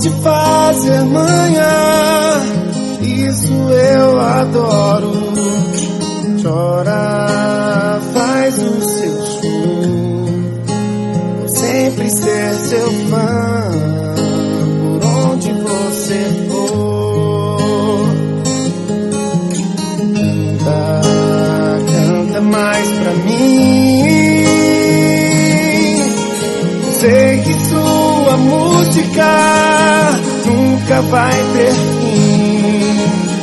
de fazer manhã, isso eu adoro. Chora, faz o seu show, vou sempre ser seu fã, por onde você for. Canta mais pra mim. Sei que sua música nunca vai ter fim.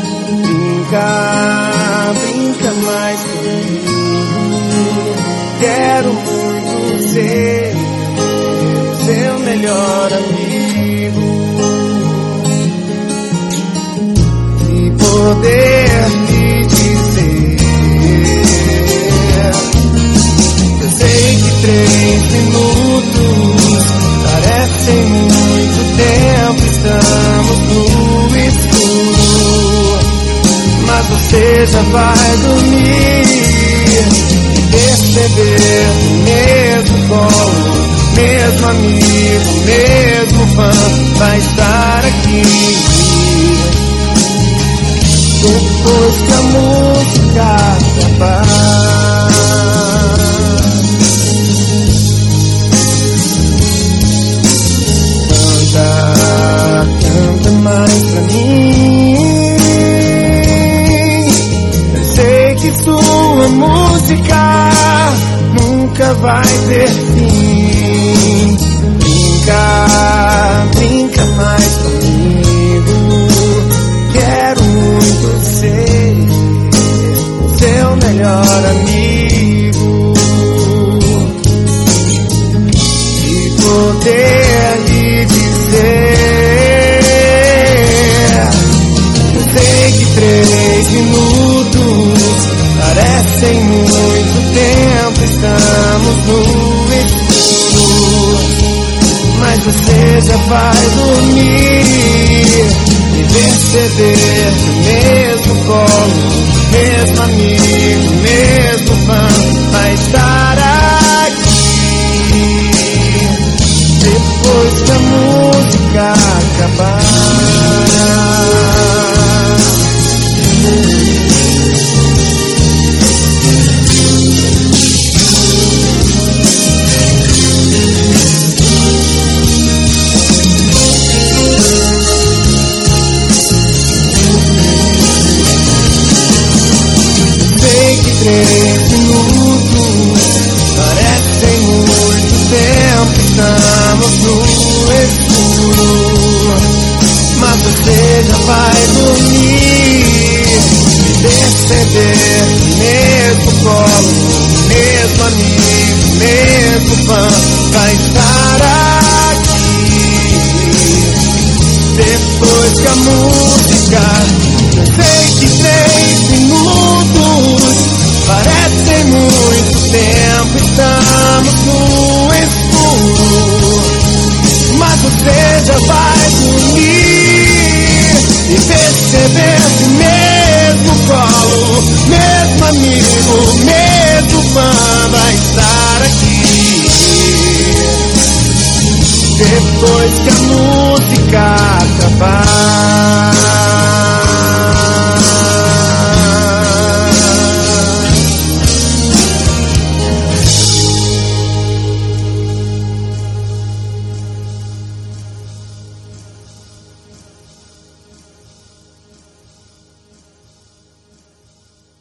Brinca mais comigo. Quero muito ser seu melhor amigo e poder lhe dizer: eu sei que 3 minutos parecem muito tempo, estamos no escuro, mas você já vai dormir e perceber que mesmo colo, mesmo amigo, mesmo fã vai estar aqui. Depois que a música acabar, canta mais pra mim. Eu sei que sua música nunca vai ter fim. Brinca mais comigo. Quero muito ser seu melhor amigo e poder lhe dizer: eu sei que 3 minutos parecem muito tempo, estamos no escuro, mas você já vai dormir e perceber que mesmo colo, mesmo amigo, mesmo fã vai estar aqui. Depois que a música acabar, sei que 3 minutos parecem muito tempo, estamos no escuro, mas você já vai dormir e perceber que mesmo colo, mesmo amigo, mesmo fã vai estar aqui. Depois que a música, eu sei que 3 minutos parecem muito tempo, estamos no escuro, mas você já vai dormir e perceber que mesmo colo, mesmo amigo, mesmo fã vai estar aqui. Depois que a música acabar,